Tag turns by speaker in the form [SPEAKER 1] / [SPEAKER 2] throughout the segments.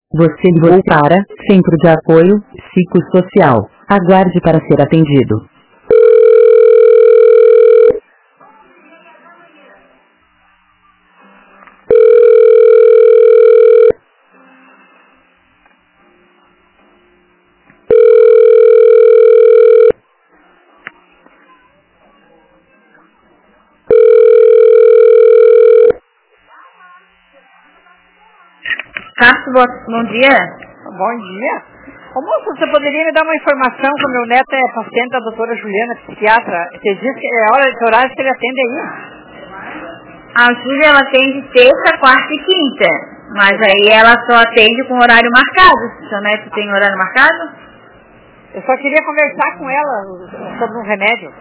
[SPEAKER 1] Você ligou para Centro de Apoio Psicossocial. Aguarde para ser atendido.
[SPEAKER 2] Castro, bom dia.
[SPEAKER 3] Bom dia. Ô moço, você poderia me dar uma informação que o meu neto é paciente da doutora Juliana, psiquiatra? Você diz que é hora de horário que ele atende aí?
[SPEAKER 2] A Júlia, ela atende terça, quarta e quinta. Mas aí ela só atende com horário marcado. Seu neto tem horário marcado?
[SPEAKER 3] Eu só queria conversar com ela sobre um remédio.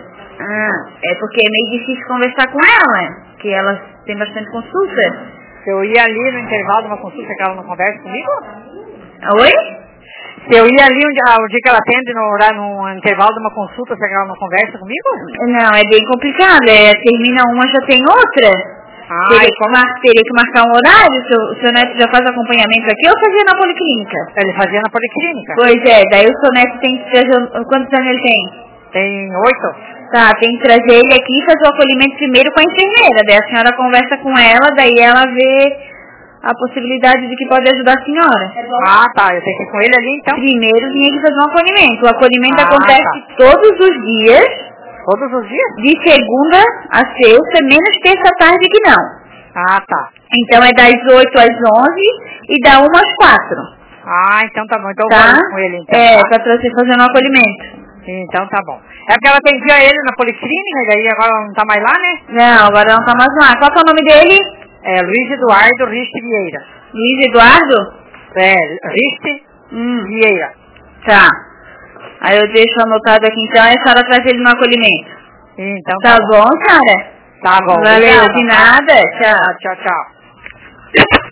[SPEAKER 2] É porque é meio difícil conversar com ela, porque ela tem bastante consulta.
[SPEAKER 3] Se eu ia ali no intervalo de uma consulta que ela não conversa comigo?
[SPEAKER 2] Oi?
[SPEAKER 3] Se eu ia ali o dia que ela atende no intervalo de uma consulta, se ela não conversa comigo?
[SPEAKER 2] Não, é bem complicado. Termina uma, já tem outra. Teria que marcar um horário. Seu neto já faz acompanhamento aqui ou fazia na policlínica?
[SPEAKER 3] Ele fazia na policlínica.
[SPEAKER 2] Pois é, daí o seu neto tem que trazer... Quantos anos ele tem?
[SPEAKER 3] Tem 8.
[SPEAKER 2] Tá, tem que trazer ele aqui e fazer o acolhimento primeiro com a enfermeira. Daí a senhora conversa com ela, daí ela vê a possibilidade de que pode ajudar a senhora.
[SPEAKER 3] Ah, tá. Eu tenho que ir com ele ali, então?
[SPEAKER 2] Primeiro tinha que fazer um acolhimento. O acolhimento acontece
[SPEAKER 3] tá.
[SPEAKER 2] todos os dias.
[SPEAKER 3] Todos os dias?
[SPEAKER 2] De segunda a sexta, menos terça-tarde que não.
[SPEAKER 3] Ah, tá.
[SPEAKER 2] Então é das 8 às 11 e da 1 às 4.
[SPEAKER 3] Ah, então tá bom. Então
[SPEAKER 2] tá?
[SPEAKER 3] eu vou com ele, então.
[SPEAKER 2] Pra você fazer um acolhimento.
[SPEAKER 3] Então tá bom. É porque ela atendia ele na policlínica e daí agora ela não tá mais lá, né?
[SPEAKER 2] Não, agora não tá mais lá. Qual que é o nome dele?
[SPEAKER 3] É Luiz Eduardo Riste Vieira.
[SPEAKER 2] Luiz Eduardo?
[SPEAKER 3] Riste Vieira.
[SPEAKER 2] Tá. Aí eu deixo anotado aqui então e a senhora traz ele no acolhimento.
[SPEAKER 3] Então
[SPEAKER 2] tá bom, senhora?
[SPEAKER 3] Tá bom.
[SPEAKER 2] Valeu,
[SPEAKER 3] obrigada.
[SPEAKER 2] de nada. Tchau.
[SPEAKER 3] Tchau, tchau.